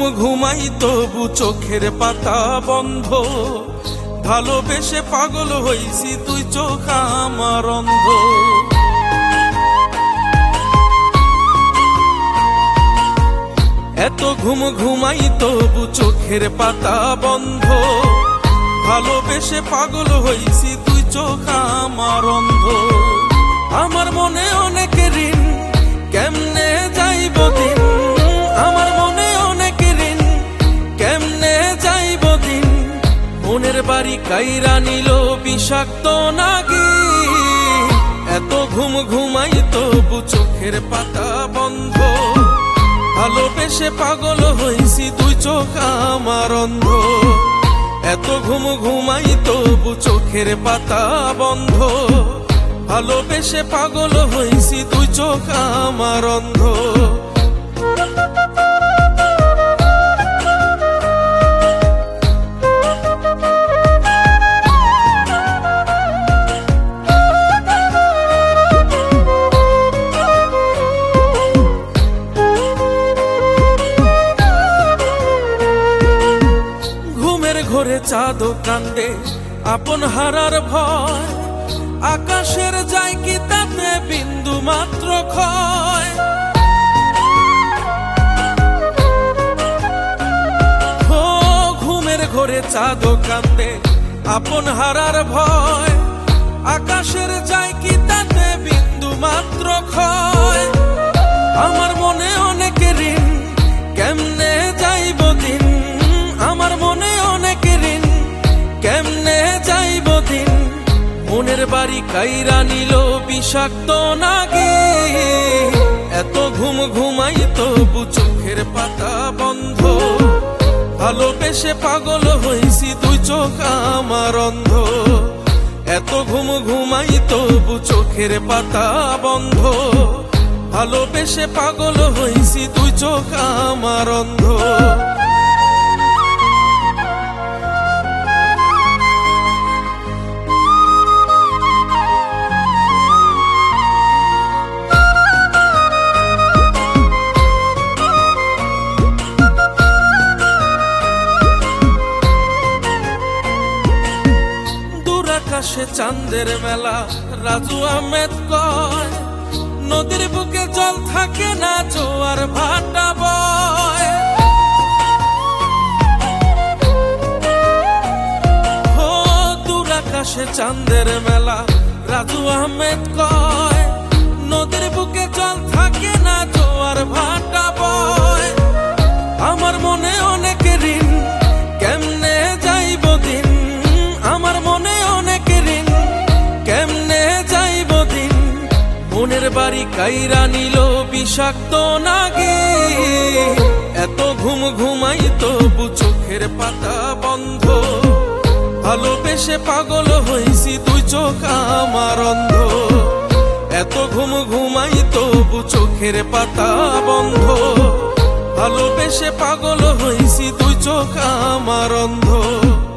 ঘুমাই তবু চোখের পাতা বন্ধ, ভালোবেসে পাগল হইছি তুই চোখ আমার অন্ধ। এত ঘুমাই তবু চোখের পাতা বন্ধ, ভালোবেসে পাগল হইছি তুই চোখ আমার অন্ধ। আমার মনে অনেক ঋণ, কেমনে যাইব দিন, আমার মনে অনেক ঋণ, কেমনে যাইব দিন। মনের বাড়ি কাইরা নিল বিষাক্ত নাগি, এত ঘুমাই তবু চোখের পাতা বন্ধ, ভালোবেসে পাগল হইছি তুই চোখ আমার অন্ধ। এত ঘুমাই তবু চোখের পাতা বন্ধ, ভালোবেসে পাগল হইছি তুই চোখ আমার অন্ধ। ঘরে চাঁদ কান্দে আপন হারার ভয়, আকাশের যায় কি তাতে বিন্দু মাত্র ক্ষয়। ও ঘুমের ঘরে চাঁদ কান্দে আপন হারার ভয়, আকাশের যায় কি তাতে বিন্দু মাত্র ক্ষয়। আমার মনে অনেক ঋণ, কেমনে যাইব দিন, আমার মনে অনেক ঋণ, কেমনে যাইব দিন। মনের বাড়ি কাইরা নিল বিষাক্ত নাগি, এত ঘুমাই তবু চোখের পাতা বন্ধ, ভালোবেসে পাগল হইছি তুই চোখ আমার অন্ধ। এত ঘুমাই তবু চোখের পাতা বন্ধ, ভালোবেসে পাগল হইছি তুই চোখ আমার অন্ধ। আকাশে চাঁদের মেলা রাজু আহমেদ কয়, নদীর বুকে জল থাকে না জোয়ার ভাটা বয়। ও দূর আকাশে চাঁদের মেলা রাজু আহমেদ কয়, নদীর বুকে জল থাকে না জোয়ার ভাটা বয়। আমার মনে অনেক ঋণ, কেমনে যাইব দিন, আমার মনে অনেক ঋণ, কেমনে যাইব দিন। মনের বাড়ি কাইরা নিল বিষাক্ত নাগি, এত ঘুমাই তবু চোখের পাতা বন্ধ, ভালোবেসে পাগল হইছি তুই চোখ আমার অন্ধ। এত ঘুমাই তবু চোখের পাতা বন্ধ, ভালোবেসে পাগল হইছি তুই চোখ আমার অন্ধ।